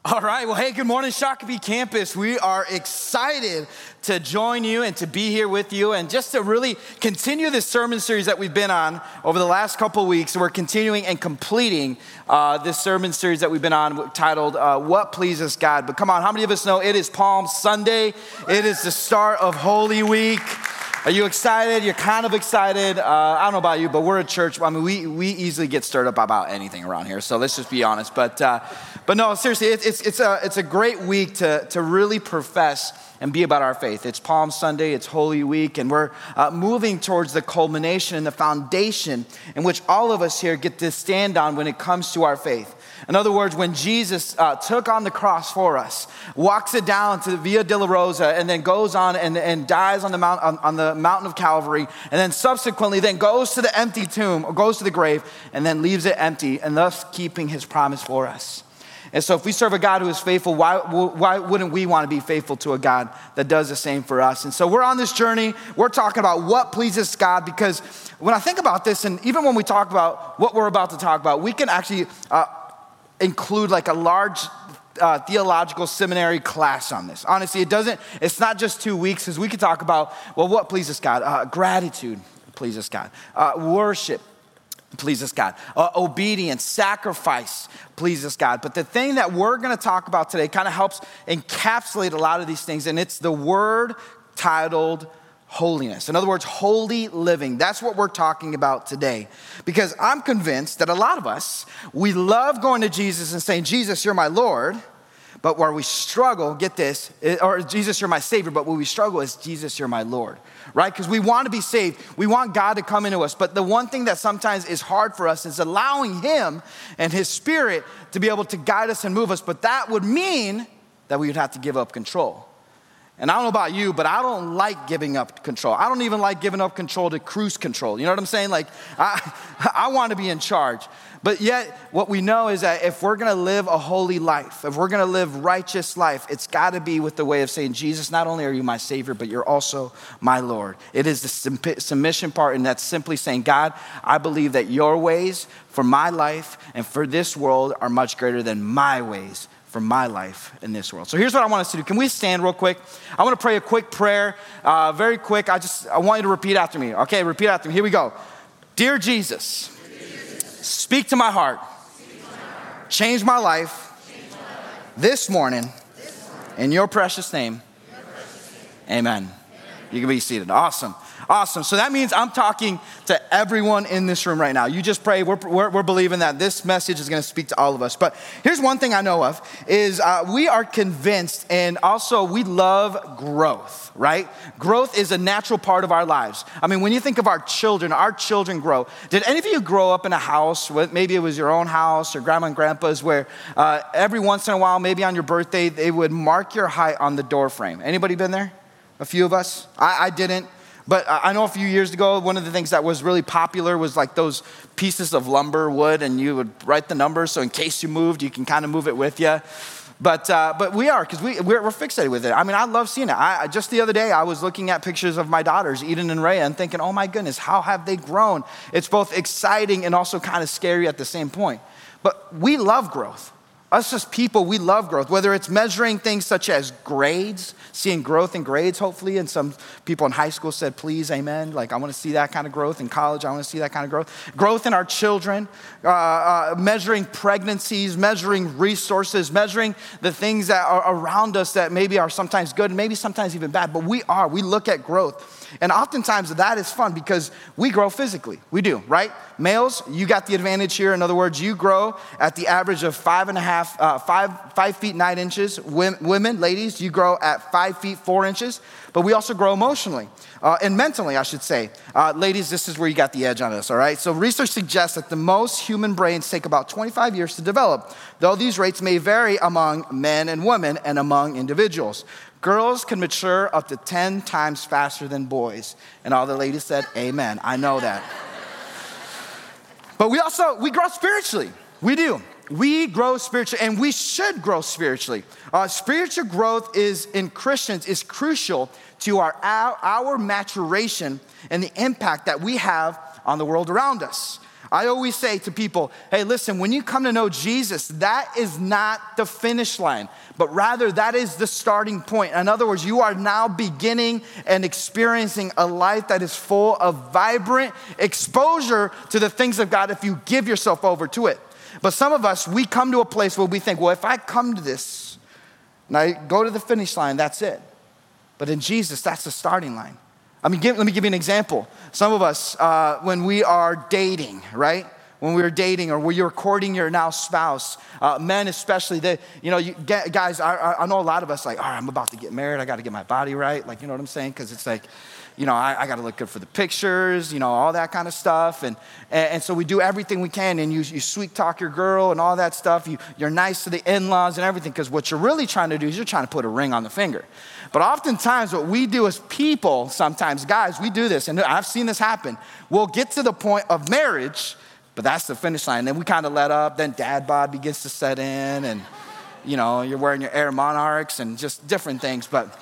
All right, well, hey, good morning, Shakopee campus. We are excited to join you and to be here with you and just to really continue this sermon series that we've been on over the last couple of weeks. We're continuing and completing this sermon series that we've been on titled, What Pleases God? But come on, how many of us know it is Palm Sunday? It is the start of Holy Week. Are you excited? You're kind of excited. I don't know about you, but we're a church. I mean, we easily get stirred up about anything around here. So let's just be honest. But no, seriously, it's a great week to really profess and be about our faith. It's Palm Sunday, it's Holy Week, and we're moving towards the culmination and the foundation in which all of us here get to stand on when it comes to our faith. In other words, when Jesus took on the cross for us, walks it down to the Via Dolorosa, and then goes on and dies on the mountain of Calvary, and then subsequently then goes to the empty tomb, or goes to the grave, and then leaves it empty, and thus keeping his promise for us. And so if we serve a God who is faithful, why wouldn't we want to be faithful to a God that does the same for us? And so we're on this journey. We're talking about what pleases God, because when I think about this, and even when we talk about what we're about to talk about, we can actually include like a large theological seminary class on this. Honestly, it's not just 2 weeks, because we could talk about, well, what pleases God? Gratitude pleases God. Worship pleases God. Obedience, sacrifice pleases God. But the thing that we're going to talk about today kind of helps encapsulate a lot of these things, and it's the word titled holiness. In other words, holy living. That's what we're talking about today. Because I'm convinced that a lot of us, we love going to Jesus and saying, Jesus, you're my Lord. But where we struggle, get this, or Jesus, you're my Savior. But where we struggle is, Jesus, you're my Lord, right? Because we want to be saved. We want God to come into us. But the one thing that sometimes is hard for us is allowing him and his Spirit to be able to guide us and move us. But that would mean that we would have to give up control. And I don't know about you, but I don't like giving up control. I don't even like giving up control to cruise control. You know what I'm saying? Like, I want to be in charge. But yet, what we know is that if we're going to live a holy life, if we're going to live righteous life, it's got to be with the way of saying, Jesus, not only are you my Savior, but you're also my Lord. It is the submission part, and that's simply saying, God, I believe that your ways for my life and for this world are much greater than my ways for my life in this world. So here's what I want us to do. Can we stand real quick? I want to pray a quick prayer, very quick. I want you to repeat after me. Okay, repeat after me. Here we go. Dear Jesus, speak to my heart. Change my life this morning. In your precious name. Amen. You can be seated. Awesome. So that means I'm talking to everyone in this room right now. You just pray. We're believing that this message is going to speak to all of us. But here's one thing I know of is we are convinced, and also we love growth, right? Growth is a natural part of our lives. I mean, when you think of our children grow. Did any of you grow up in a house, maybe it was your own house or grandma and grandpa's, where every once in a while, maybe on your birthday, they would mark your height on the door frame? Anybody been there? A few of us? I didn't. But I know a few years ago, one of the things that was really popular was like those pieces of lumber, wood, and you would write the numbers, so in case you moved, you can kind of move it with you. But we are, because we're fixated with it. I mean, I love seeing it. Just the other day, I was looking at pictures of my daughters, Eden and Rhea, and thinking, oh my goodness, how have they grown? It's both exciting and also kind of scary at the same point. But we love growth. Us as people, we love growth, whether it's measuring things such as grades, seeing growth in grades, hopefully. And some people in high school said, please, amen. Like, I want to see that kind of growth. In college, I want to see that kind of growth. Growth in our children, measuring pregnancies, measuring resources, measuring the things that are around us that maybe are sometimes good, maybe sometimes even bad. But we look at growth. And oftentimes that is fun because we grow physically. We do, right? Males, you got the advantage here. In other words, you grow at the average of 5 feet 9 inches. Women, ladies, you grow at 5 feet 4 inches. But we also grow emotionally and mentally, I should say. Ladies, this is where you got the edge on us, all right? So research suggests that the most human brains take about 25 years to develop, though these rates may vary among men and women and among individuals. Girls can mature up to 10 times faster than boys. And all the ladies said, amen. I know that. But we grow spiritually. We do. We grow spiritually, and we should grow spiritually. Spiritual growth in Christians is crucial to our maturation and the impact that we have on the world around us. I always say to people, hey, listen, when you come to know Jesus, that is not the finish line, but rather that is the starting point. In other words, you are now beginning and experiencing a life that is full of vibrant exposure to the things of God if you give yourself over to it. But some of us, we come to a place where we think, well, if I come to this and I go to the finish line, that's it. But in Jesus, that's the starting line. Let me give you an example. Some of us, when we are dating, right? When we were dating or when you're courting your now spouse, men especially, guys, I know a lot of us like, all right, I'm about to get married. I got to get my body right. Like, you know what I'm saying? Because it's like, I got to look good for the pictures, all that kind of stuff. And so we do everything we can. And you sweet talk your girl and all that stuff. You're nice to the in-laws and everything. Because what you're really trying to do is you're trying to put a ring on the finger. But oftentimes what we do as people, sometimes guys, we do this. And I've seen this happen. We'll get to the point of marriage, but that's the finish line. Then we kind of let up. Then dad bod begins to set in. And, you're wearing your Air Monarchs and just different things. But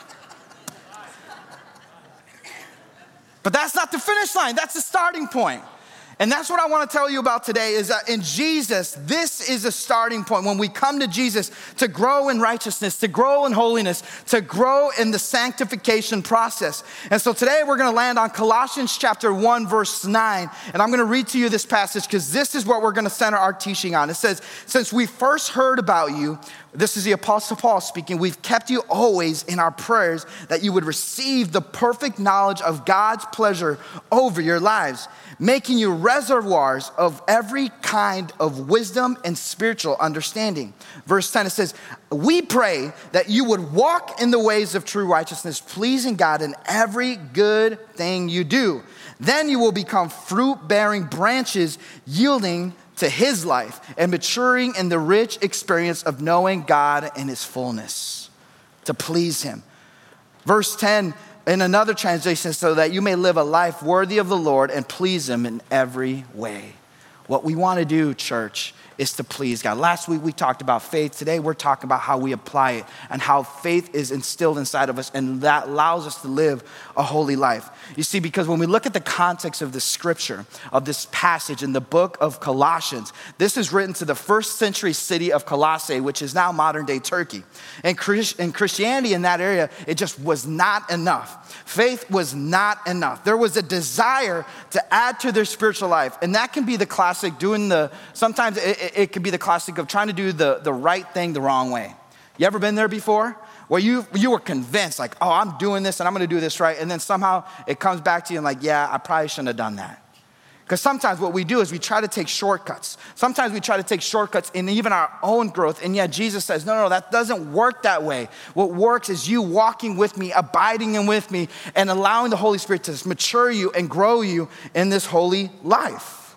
that's not the finish line. That's the starting point. And that's what I want to tell you about today is that in Jesus, this is a starting point. When we come to Jesus to grow in righteousness, to grow in holiness, to grow in the sanctification process. And so today we're going to land on Colossians chapter 1, verse 9. And I'm going to read to you this passage because this is what we're going to center our teaching on. It says, since we first heard about you, this is the Apostle Paul speaking, we've kept you always in our prayers that you would receive the perfect knowledge of God's pleasure over your lives, making you reservoirs of every kind of wisdom and spiritual understanding. Verse 10, it says, we pray that you would walk in the ways of true righteousness, pleasing God in every good thing you do. Then you will become fruit-bearing branches yielding to his life and maturing in the rich experience of knowing God in his fullness, to please him. Verse 10, in another translation, so that you may live a life worthy of the Lord and please him in every way. What we want to do, church, is to please God. Last week we talked about faith. Today we're talking about how we apply it and how faith is instilled inside of us and that allows us to live a holy life. You see, because when we look at the context of the scripture, of this passage in the book of Colossians, this is written to the first century city of Colossae, which is now modern day Turkey. And Christianity in that area, it just was not enough. Faith was not enough. There was a desire to add to their spiritual life. And that can be the classic sometimes it could be the classic of trying to do the right thing the wrong way. You ever been there before? Where you were convinced like, oh, I'm doing this and I'm going to do this right. And then somehow it comes back to you and like, yeah, I probably shouldn't have done that. Because sometimes what we do is we try to take shortcuts. Sometimes we try to take shortcuts in even our own growth. And yet Jesus says, no, that doesn't work that way. What works is you walking with me, abiding in with me, and allowing the Holy Spirit to mature you and grow you in this holy life.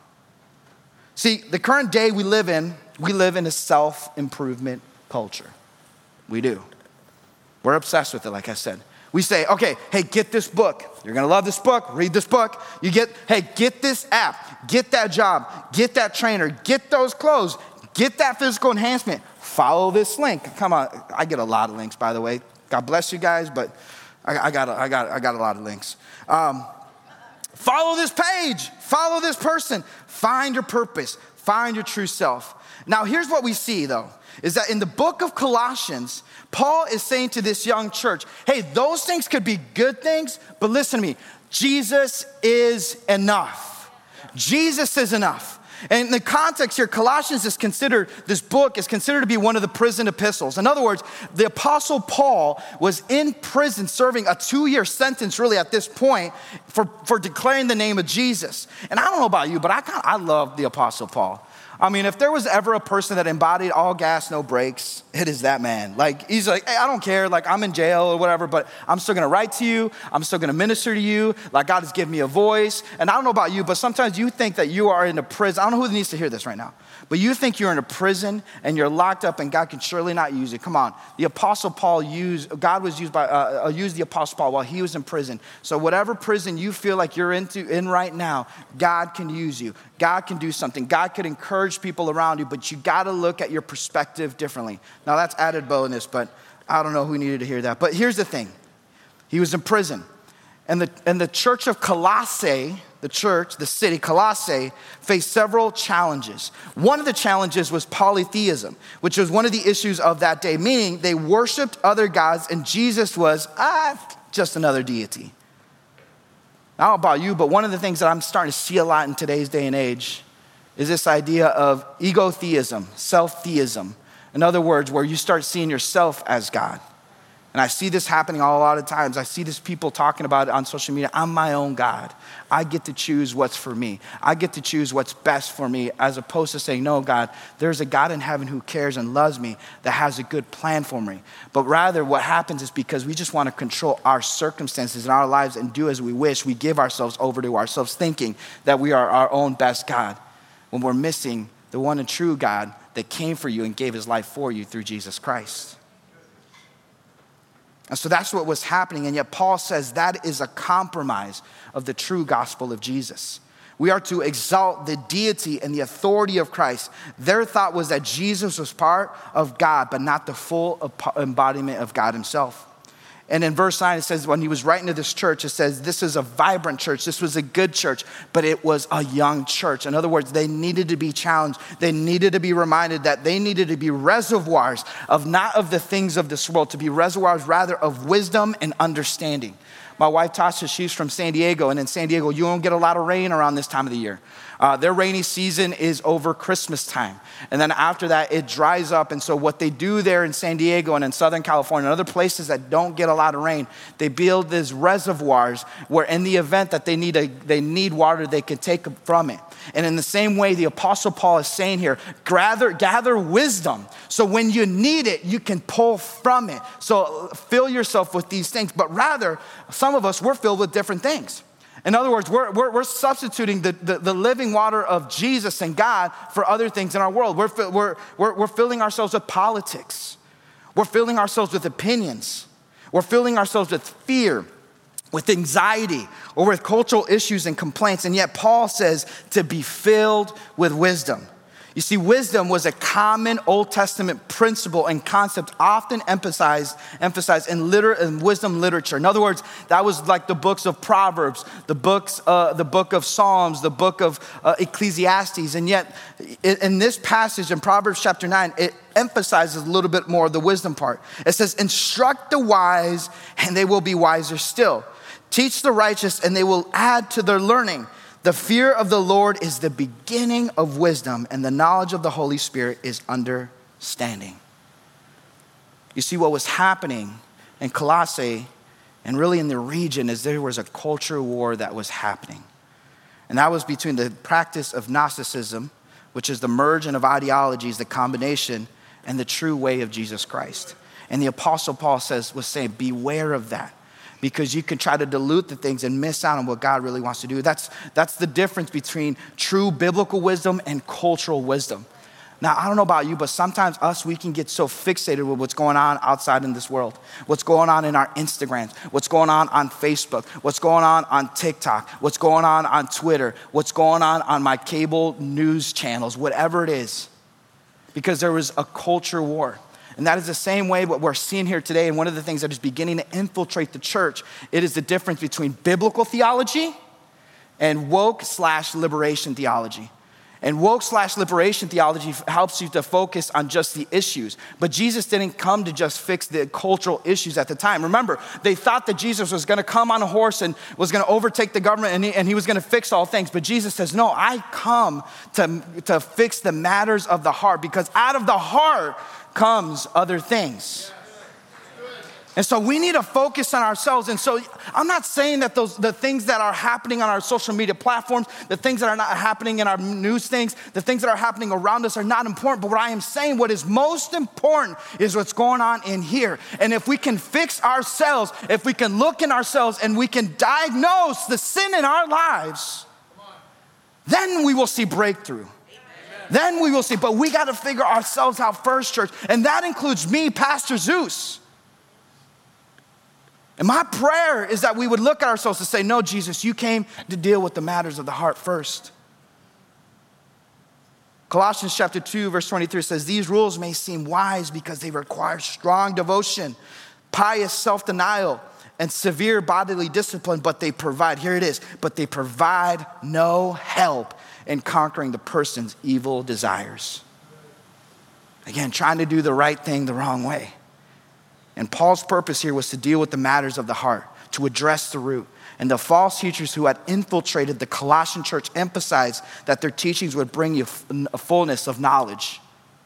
See, the current day we live in a self-improvement culture. We do. We're obsessed with it, like I said. We say, okay, hey, get this book. You're going to love this book. Read this book. Get this app. Get that job. Get that trainer. Get those clothes. Get that physical enhancement. Follow this link. Come on. I get a lot of links, by the way. God bless you guys, but I got a lot of links. Follow this page. Follow this person. Find your purpose. Find your true self. Now, here's what we see, though, is that in the book of Colossians, Paul is saying to this young church, hey, those things could be good things, but listen to me. Jesus is enough. Jesus is enough. And in the context here, this book is considered to be one of the prison epistles. In other words, the Apostle Paul was in prison serving a 2-year sentence really at this point for declaring the name of Jesus. And I don't know about you, but I love the Apostle Paul. I mean, if there was ever a person that embodied all gas, no brakes, it is that man. Like, he's like, hey, I don't care. Like, I'm in jail or whatever, but I'm still going to write to you. I'm still going to minister to you. Like, God has given me a voice. And I don't know about you, but sometimes you think that you are in a prison. I don't know who needs to hear this right now, but you think you're in a prison and you're locked up and God can surely not use you. Come on. The Apostle Paul used the Apostle Paul while he was in prison. So whatever prison you feel like you're in right now, God can use you. God can do something. God could encourage people around you, but you got to look at your perspective differently. Now that's added bonus, but I don't know who needed to hear that. But here's the thing. He was in prison. And the church of Colossae the church, the city, Colossae, faced several challenges. One of the challenges was polytheism, which was one of the issues of that day, meaning they worshiped other gods and Jesus was just another deity. I don't know about you, but one of the things that I'm starting to see a lot in today's day and age is this idea of egotheism, self-theism. In other words, where you start seeing yourself as God. And I see this happening a lot of times. I see this people talking about it on social media. I'm my own God. I get to choose what's for me. I get to choose what's best for me, as opposed to saying, no, God, there's a God in heaven who cares and loves me, that has a good plan for me. But rather what happens is because we just want to control our circumstances in our lives and do as we wish, we give ourselves over to ourselves thinking that we are our own best God, when we're missing the one and true God that came for you and gave his life for you through Jesus Christ. And so that's what was happening. And yet Paul says that is a compromise of the true gospel of Jesus. We are to exalt the deity and the authority of Christ. Their thought was that Jesus was part of God, but not the full embodiment of God himself. And in verse 9, it says, when he was writing to this church, it says, this is a vibrant church. This was a good church, but it was a young church. In other words, they needed to be challenged. They needed to be reminded that they needed to be reservoirs of not of the things of this world, to be reservoirs rather of wisdom and understanding. My wife, Tasha, she's from San Diego, and in San Diego, you don't get a lot of rain around this time of the year. Their rainy season is over Christmas time. And then after that, it dries up. And so what they do there in San Diego and in Southern California and other places that don't get a lot of rain, they build these reservoirs where in the event that they need water, they can take from it. And in the same way, the Apostle Paul is saying here, gather wisdom. So when you need it, you can pull from it. So fill yourself with these things. But rather, some of us, we're filled with different things. In other words, we're substituting the living water of Jesus and God for other things in our world. We're filling ourselves with politics. We're filling ourselves with opinions. We're filling ourselves with fear, with anxiety, or with cultural issues and complaints. And yet Paul says to be filled with wisdom. You see, wisdom was a common Old Testament principle and concept often emphasized in wisdom literature. In other words, that was like the books of Proverbs, the book of Psalms, the book of Ecclesiastes. And yet, in this passage in Proverbs chapter 9, it emphasizes a little bit more of the wisdom part. It says, instruct the wise and they will be wiser still. Teach the righteous and they will add to their learning. The fear of the Lord is the beginning of wisdom, and the knowledge of the Holy Spirit is understanding. You see, what was happening in Colossae and really in the region is there was a culture war that was happening. And that was between the practice of Gnosticism, which is the merging of ideologies, the combination, and the true way of Jesus Christ. And the Apostle Paul was saying, beware of that. Because you can try to dilute the things and miss out on what God really wants to do. That's the difference between true biblical wisdom and cultural wisdom. Now, I don't know about you, but sometimes we can get so fixated with what's going on outside in this world. What's going on in our Instagrams, what's going on Facebook, what's going on TikTok, what's going on Twitter, what's going on my cable news channels, whatever it is. Because there was a culture war. And that is the same way what we're seeing here today. And one of the things that is beginning to infiltrate the church, it is the difference between biblical theology and woke/liberation theology. And woke/liberation theology helps you to focus on just the issues. But Jesus didn't come to just fix the cultural issues at the time. Remember, they thought that Jesus was going to come on a horse and was going to overtake the government and he was going to fix all things. But Jesus says, no, I come to fix the matters of the heart, because out of the heart comes other things. And so we need to focus on ourselves. And so I'm not saying that the things that are happening on our social media platforms, the things that are not happening in our news things, the things that are happening around us are not important. But what I am saying, what is most important is what's going on in here. And if we can fix ourselves, if we can look in ourselves and we can diagnose the sin in our lives, then we will see breakthrough. Then we will see. But we got to figure ourselves out first, church. And that includes me, Pastor Zeus. And my prayer is that we would look at ourselves and say, no, Jesus, you came to deal with the matters of the heart first. Colossians chapter 2, verse 23 says, these rules may seem wise because they require strong devotion, pious self-denial, and severe bodily discipline, but they provide, here it is, but they provide no help in conquering the person's evil desires. Again, trying to do the right thing the wrong way. And Paul's purpose here was to deal with the matters of the heart, to address the root. And the false teachers who had infiltrated the Colossian church emphasized that their teachings would bring you a fullness of knowledge.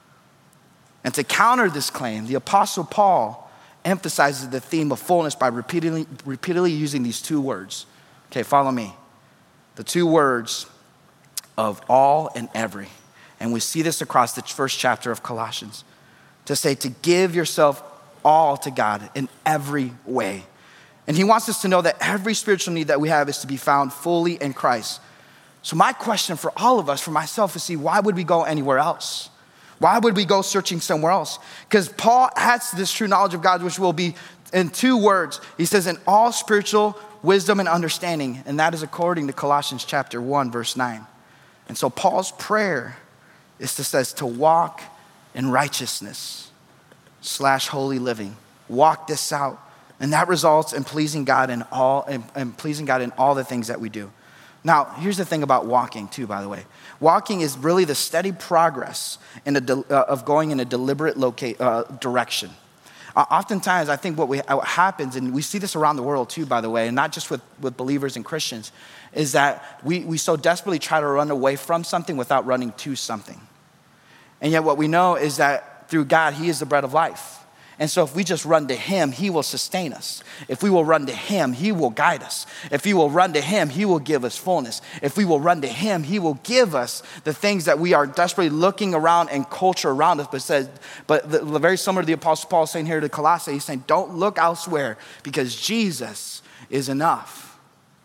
And to counter this claim, the Apostle Paul emphasizes the theme of fullness by repeatedly using these two words. Okay, follow me. The two words of all and every. And we see this across the first chapter of Colossians. To say to give yourself all to God in every way. And he wants us to know that every spiritual need that we have is to be found fully in Christ. So my question for all of us, for myself, is see, why would we go anywhere else? Why would we go searching somewhere else? Because Paul adds this true knowledge of God, which will be in two words. He says, in all spiritual wisdom and understanding. And that is according to Colossians chapter 1, verse 9. And so Paul's prayer is to walk in righteousness / holy living. Walk this out. And that results in pleasing God in all the things that we do. Now, here's the thing about walking too, by the way. Walking is really the steady progress of going in a deliberate direction. Oftentimes, I think what happens, and we see this around the world too, by the way, and not just with believers and Christians, is that we so desperately try to run away from something without running to something. And yet what we know is that through God, he is the bread of life. And so if we just run to him, he will sustain us. If we will run to him, he will guide us. If we will run to him, he will give us fullness. If we will run to him, he will give us the things that we are desperately looking around and culture around us. But very similar to the Apostle Paul saying here to Colossae, he's saying, don't look elsewhere because Jesus is enough.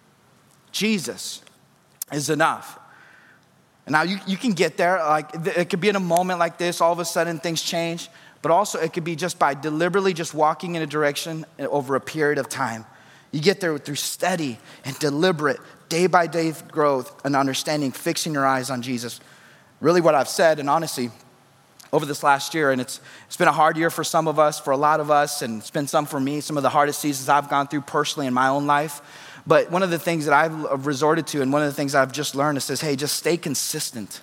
Jesus is enough. And now you can get there. Like it could be in a moment like this, all of a sudden things change. But also it could be just by deliberately just walking in a direction over a period of time. You get there through steady and deliberate, day-by-day growth and understanding, fixing your eyes on Jesus. Really what I've said, and honestly, over this last year, and it's been a hard year for some of us, for a lot of us, and it's been some for me, some of the hardest seasons I've gone through personally in my own life. But one of the things that I've resorted to, and one of the things I've just learned is, hey, just stay consistent.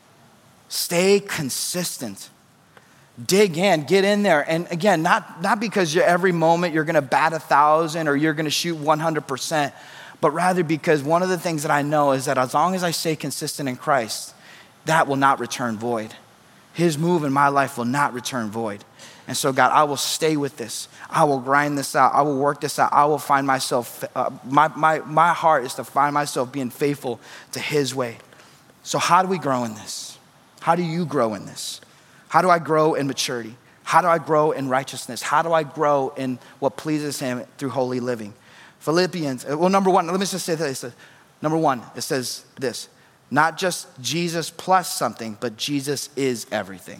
Stay consistent. Dig in, get in there. And again, not because every moment you're going to bat 1,000 or you're going to shoot 100%, but rather because one of the things that I know is that as long as I stay consistent in Christ, that will not return void. His move in my life will not return void. And so God, I will stay with this. I will grind this out. I will work this out. I will find myself, my heart is to find myself being faithful to his way. So how do we grow in this? How do you grow in this? How do I grow in maturity? How do I grow in righteousness? How do I grow in what pleases him through holy living? Philippians, number one, let me just say this. Number one, it says this, not just Jesus plus something, but Jesus is everything.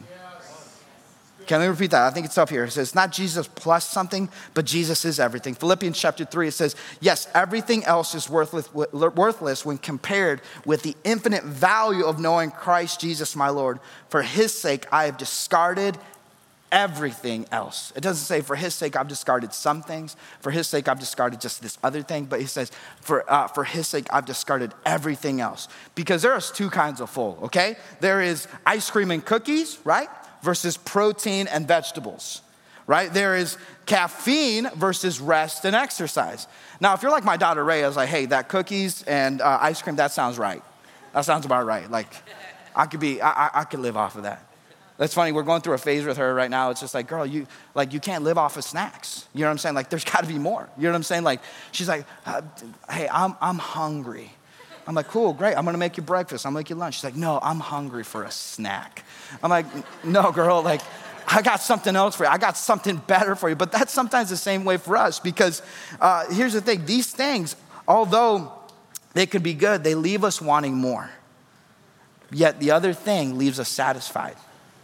Can we repeat that? I think it's up here. It says, not Jesus plus something, but Jesus is everything. Philippians chapter 3, it says, yes, everything else is worthless when compared with the infinite value of knowing Christ Jesus, my Lord. For his sake, I have discarded everything else. It doesn't say for his sake, I've discarded some things. For his sake, I've discarded just this other thing. But he says, for his sake, I've discarded everything else. Because there's two kinds of full, okay? There is ice cream and cookies, right? Versus protein and vegetables, right? There is caffeine versus rest and exercise. Now, if you're like my daughter Ray, I was like, hey, that cookies and ice cream, that sounds right. That sounds about right. Like, I could live off of that. That's funny. We're going through a phase with her right now. It's just like, girl, you can't live off of snacks. You know what I'm saying? Like, there's got to be more. You know what I'm saying? Like, she's like, hey, I'm hungry. I'm like, cool, great. I'm going to make you breakfast. I'm going to make you lunch. She's like, no, I'm hungry for a snack. I'm like, no, girl, like, I got something else for you. I got something better for you. But that's sometimes the same way for us because here's the thing. These things, although they could be good, they leave us wanting more. Yet the other thing leaves us satisfied.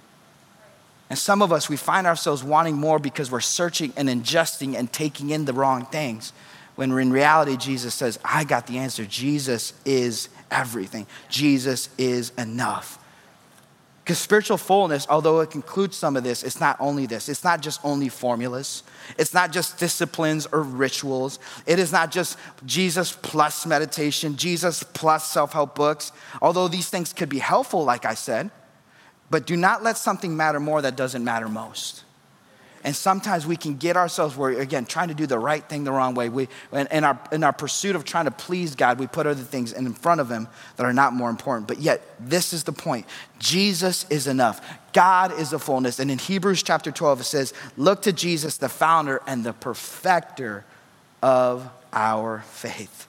And some of us, we find ourselves wanting more because we're searching and ingesting and taking in the wrong things. When in reality, Jesus says, I got the answer. Jesus is everything. Jesus is enough. Because spiritual fullness, although it includes some of this, it's not only this. It's not just only formulas. It's not just disciplines or rituals. It is not just Jesus plus meditation, Jesus plus self-help books. Although these things could be helpful, like I said, but do not let something matter more that doesn't matter most. And sometimes we can get ourselves where, again, trying to do the right thing the wrong way. In our pursuit of trying to please God, we put other things in front of him that are not more important. But yet, this is the point. Jesus is enough. God is the fullness. And in Hebrews chapter 12, it says, look to Jesus, the founder and the perfecter of our faith.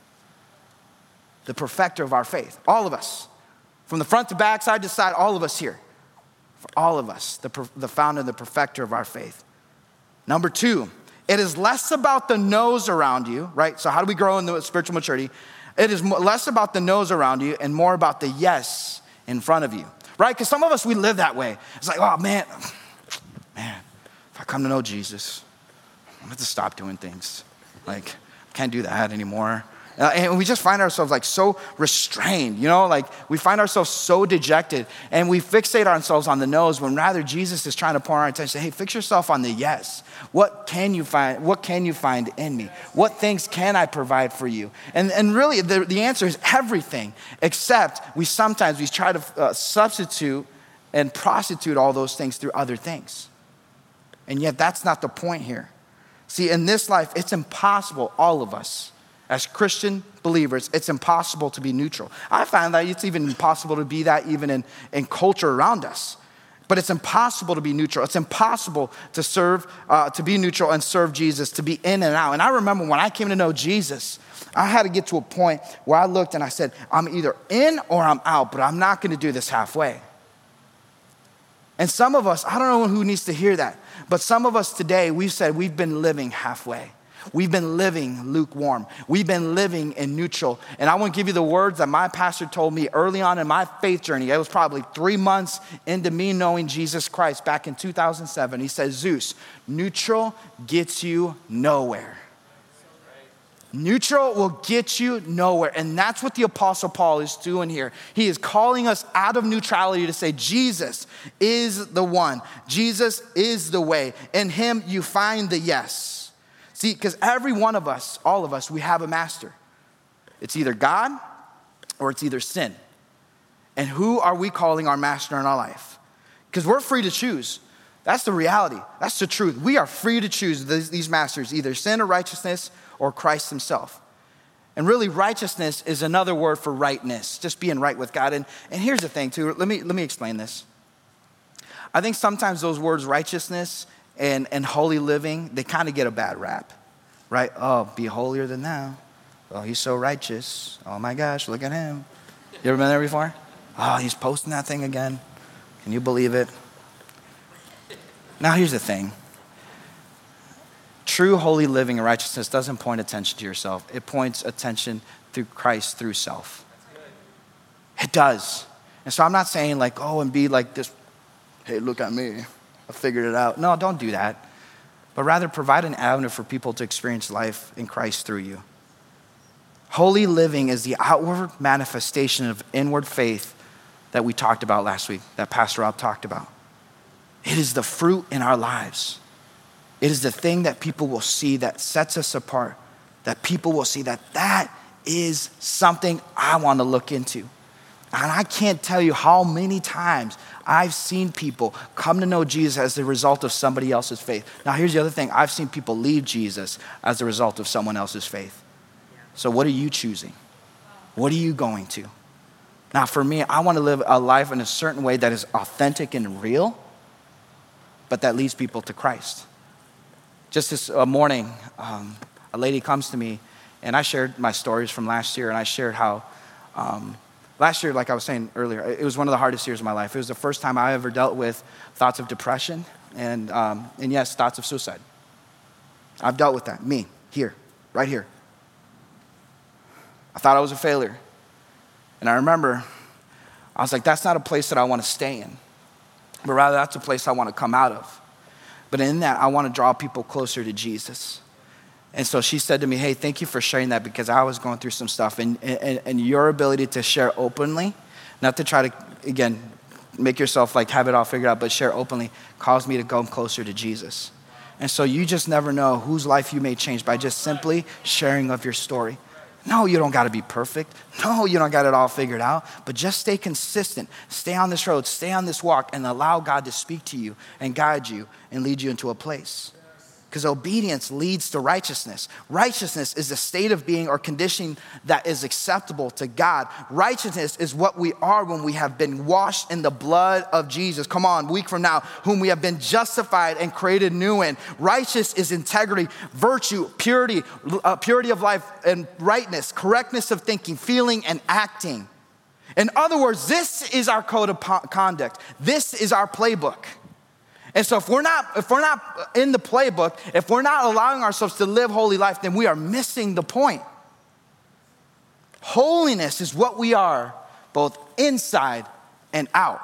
The perfecter of our faith. All of us. From the front to back, side to side, all of us here. For all of us, the founder and the perfecter of our faith. Number 2, it is less about the no's around you, right? So how do we grow in the spiritual maturity? It is less about the no's around you and more about the yes in front of you, right? Because some of us, we live that way. It's like, oh man, if I come to know Jesus, I'm going to stop doing things. Like, I can't do that anymore. And we just find ourselves like so restrained, like we find ourselves so dejected and we fixate ourselves on the no's when rather Jesus is trying to pour our attention. Hey, fix yourself on the yes. What can you find? What can you find in me? What things can I provide for you? And really the answer is everything, except we try to substitute and prostitute all those things through other things. And yet that's not the point here. See, in this life, it's impossible, all of us, as Christian believers, it's impossible to be neutral. I find that it's even impossible to be that even in culture around us. But it's impossible to be neutral. It's impossible to serve, to be neutral and serve Jesus, to be in and out. And I remember when I came to know Jesus, I had to get to a point where I looked and I said, I'm either in or I'm out, but I'm not going to do this halfway. And some of us, I don't know who needs to hear that, but some of us today, we've said we've been living halfway. We've been living lukewarm. We've been living in neutral. And I want to give you the words that my pastor told me early on in my faith journey. It was probably 3 months into me knowing Jesus Christ back in 2007. He said, Zeus, neutral gets you nowhere. Neutral will get you nowhere. And that's what the Apostle Paul is doing here. He is calling us out of neutrality to say Jesus is the one. Jesus is the way. In him you find the yes. See, because every one of us, all of us, we have a master. It's either God or it's either sin. And who are we calling our master in our life? Because we're free to choose. That's the reality. That's the truth. We are free to choose these masters, either sin or righteousness or Christ himself. And really, righteousness is another word for rightness, just being right with God. And here's the thing, too. Let me explain this. I think sometimes those words righteousness and holy living, they kind of get a bad rap, right? Oh, be holier than thou. Oh, he's so righteous. Oh my gosh, look at him. You ever been there before? Oh, he's posting that thing again. Can you believe it? Now here's the thing. True holy living and righteousness doesn't point attention to yourself. It points attention through Christ, through self. It does. And so I'm not saying like, oh, and be like this, hey, look at me. I figured it out. No, don't do that. But rather provide an avenue for people to experience life in Christ through you. Holy living is the outward manifestation of inward faith that we talked about last week, that Pastor Rob talked about. It is the fruit in our lives. It is the thing that people will see that sets us apart, that people will see that is something I want to look into. And I can't tell you how many times I've seen people come to know Jesus as the result of somebody else's faith. Now, here's the other thing. I've seen people leave Jesus as the result of someone else's faith. So what are you choosing? What are you going to? Now, for me, I want to live a life in a certain way that is authentic and real, but that leads people to Christ. Just this morning, a lady comes to me, and I shared my stories from last year, and I shared how last year, like I was saying earlier, it was one of the hardest years of my life. It was the first time I ever dealt with thoughts of depression and yes, thoughts of suicide. I've dealt with that, me, here, right here. I thought I was a failure. And I remember, I was like, that's not a place that I want to stay in, but rather that's a place I want to come out of. But in that, I want to draw people closer to Jesus. And so she said to me, hey, thank you for sharing that because I was going through some stuff. And your ability to share openly, not to try to, again, make yourself like have it all figured out, but share openly calls me to go closer to Jesus. And so you just never know whose life you may change by just simply sharing of your story. No, you don't got to be perfect. No, you don't got it all figured out, but just stay consistent. Stay on this road, stay on this walk, and allow God to speak to you and guide you and lead you into a place. Because obedience leads to righteousness. Righteousness is a state of being or condition that is acceptable to God. Righteousness is what we are when we have been washed in the blood of Jesus. Come on, week from now, whom we have been justified and created new in. Righteous is integrity, virtue, purity, purity of life and rightness, correctness of thinking, feeling, and acting. In other words, this is our code of conduct. This is our playbook. And so if we're not in the playbook, if we're not allowing ourselves to live holy life, then we are missing the point. Holiness is what we are, both inside and out.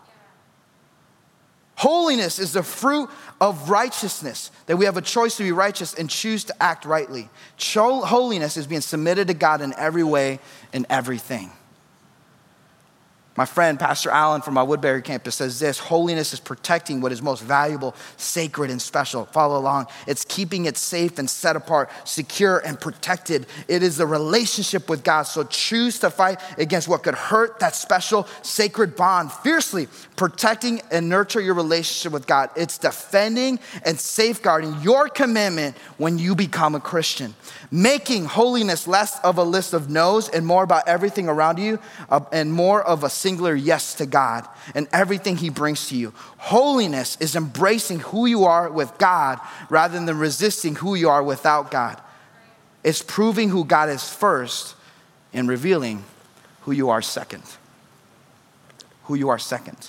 Holiness is the fruit of righteousness, that we have a choice to be righteous and choose to act rightly. Holiness is being submitted to God in every way and everything. My friend, Pastor Allen from our Woodbury campus says this: holiness is protecting what is most valuable, sacred, and special. Follow along. It's keeping it safe and set apart, secure and protected. It is the relationship with God. So choose to fight against what could hurt that special, sacred bond fiercely, protecting and nurture your relationship with God. It's defending and safeguarding your commitment when you become a Christian. Making holiness less of a list of no's and more about everything around you, and more of a singular yes to God and everything he brings to you. Holiness is embracing who you are with God rather than resisting who you are without God. It's proving who God is first and revealing who you are second. Who you are second.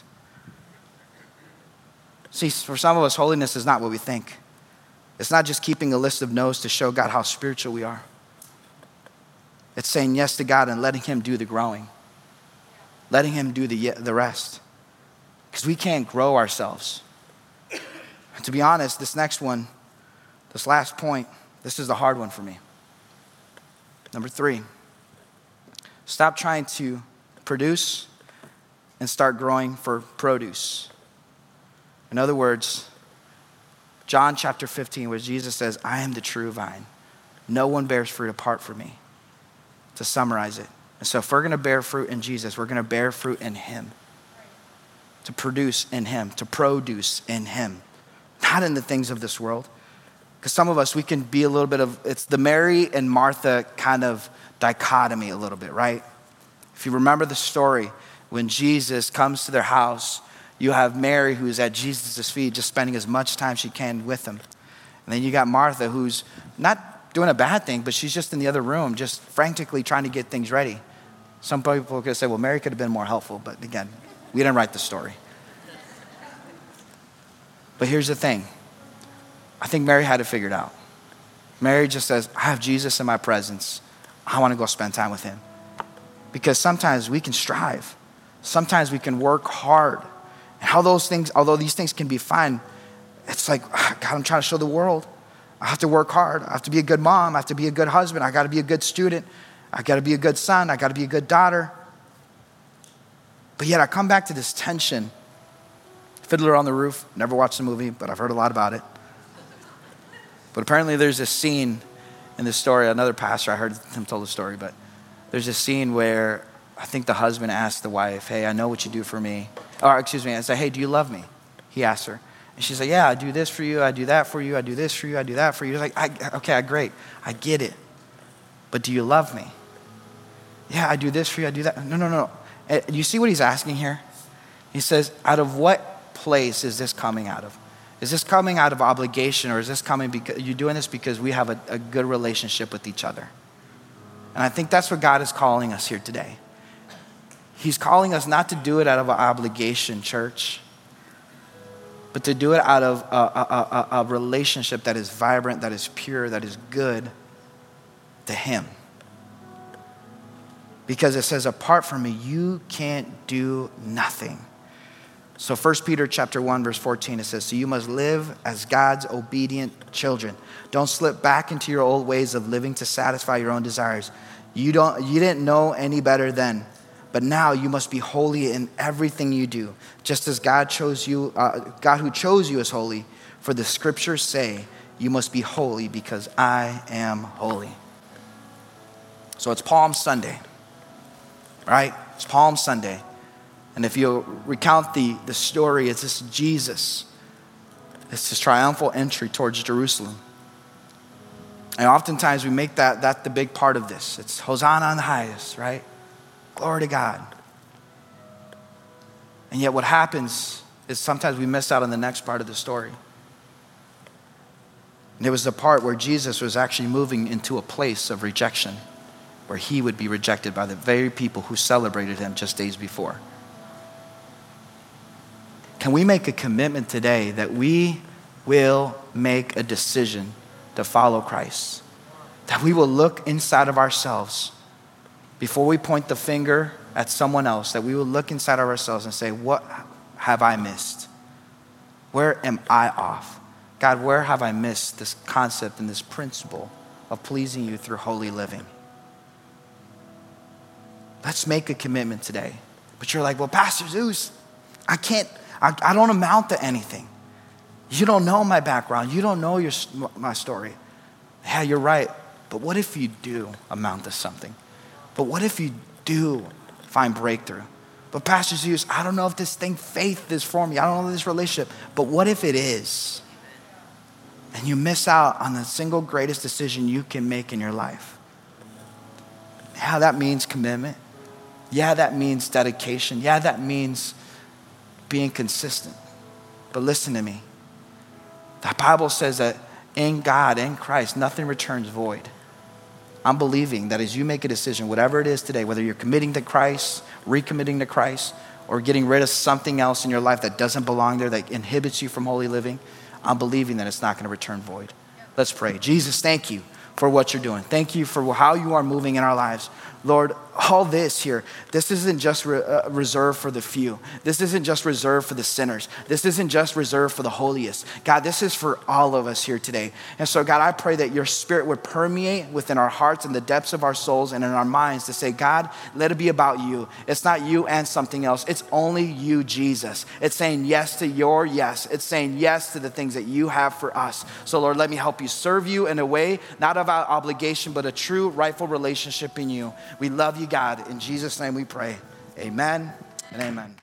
See, for some of us, holiness is not what we think. It's not just keeping a list of no's to show God how spiritual we are. It's saying yes to God and letting him do the growing. Letting him do the rest. Because we can't grow ourselves. And to be honest, this next one, this last point, this is the hard one for me. Number 3, stop trying to produce and start growing for produce. In other words, John chapter 15, where Jesus says, I am the true vine. No one bears fruit apart from me. To summarize it. And so if we're going to bear fruit in Jesus, we're going to bear fruit in him. To produce in him, to produce in him. Not in the things of this world. Because some of us, we can be a little bit of, it's the Mary and Martha kind of dichotomy a little bit, right? If you remember the story, when Jesus comes to their house, you have Mary who's at Jesus' feet, just spending as much time she can with him. And then you got Martha, who's not doing a bad thing, but she's just in the other room, just frantically trying to get things ready. Some people could say, well, Mary could have been more helpful, but again, we didn't write the story. But here's the thing. I think Mary had it figured out. Mary just says, I have Jesus in my presence. I want to go spend time with him. Because sometimes we can strive. Sometimes we can work hard. And although these things can be fine, it's like, God, I'm trying to show the world. I have to work hard. I have to be a good mom. I have to be a good husband. I got to be a good student. I got to be a good son. I got to be a good daughter. But yet I come back to this tension. Fiddler on the Roof. Never watched the movie, but I've heard a lot about it. But apparently there's this scene in this story. Another pastor, I heard him tell the story, but there's this scene where I think the husband asked the wife, hey, I know what you do for me. Or excuse me, I said, hey, do you love me? He asked her. And she's like, yeah, I do this for you. I do that for you. I do this for you. I do that for you. He's like, okay, great. I get it. But do you love me? Yeah, I do this for you. I do that. No. You see what he's asking here? He says, out of what place is this coming out of? Is this coming out of obligation, or is this coming because you're doing this because we have a good relationship with each other? And I think that's what God is calling us here today. He's calling us not to do it out of an obligation, church, but to do it out of a relationship that is vibrant, that is pure, that is good to him. Because it says, apart from me, you can't do nothing. So 1 Peter chapter 1, verse 14, it says, so you must live as God's obedient children. Don't slip back into your old ways of living to satisfy your own desires. You didn't know any better then. But now you must be holy in everything you do, just as God who chose you is holy. For the scriptures say, you must be holy because I am holy. So it's Palm Sunday, right? It's Palm Sunday. And if you recount the story, it's this Jesus. It's his triumphal entry towards Jerusalem. And oftentimes we make that the big part of this. It's Hosanna on the highest, right? Glory to God. And yet what happens is sometimes we miss out on the next part of the story. And it was the part where Jesus was actually moving into a place of rejection, where he would be rejected by the very people who celebrated him just days before. Can we make a commitment today that we will make a decision to follow Christ? That we will look inside of ourselves before we point the finger at someone else, that we will look inside of ourselves and say, what have I missed? Where am I off? God, where have I missed this concept and this principle of pleasing you through holy living? Let's make a commitment today. But you're like, well, Pastor Zeus, I don't amount to anything. You don't know my background. You don't know my story. Yeah, you're right. But what if you do amount to something? But what if you do find breakthrough? But Pastor Zeus, I don't know if this thing, faith is for me. I don't know this relationship. But what if it is? And you miss out on the single greatest decision you can make in your life. Yeah, that means commitment. Yeah, that means dedication. Yeah, that means being consistent. But listen to me. The Bible says that in God, in Christ, nothing returns void. I'm believing that as you make a decision, whatever it is today, whether you're committing to Christ, recommitting to Christ, or getting rid of something else in your life that doesn't belong there, that inhibits you from holy living, I'm believing that it's not going to return void. Let's pray. Jesus, thank you for what you're doing. Thank you for how you are moving in our lives. Lord, all this here, this isn't just reserved for the few. This isn't just reserved for the sinners. This isn't just reserved for the holiest. God, this is for all of us here today. And so, God, I pray that your spirit would permeate within our hearts and the depths of our souls and in our minds to say, God, let it be about you. It's not you and something else. It's only you, Jesus. It's saying yes to your yes. It's saying yes to the things that you have for us. So, Lord, let me help you serve you in a way, not of our obligation, but a true, rightful relationship in you. We love you, God. In Jesus' name we pray. Amen and amen.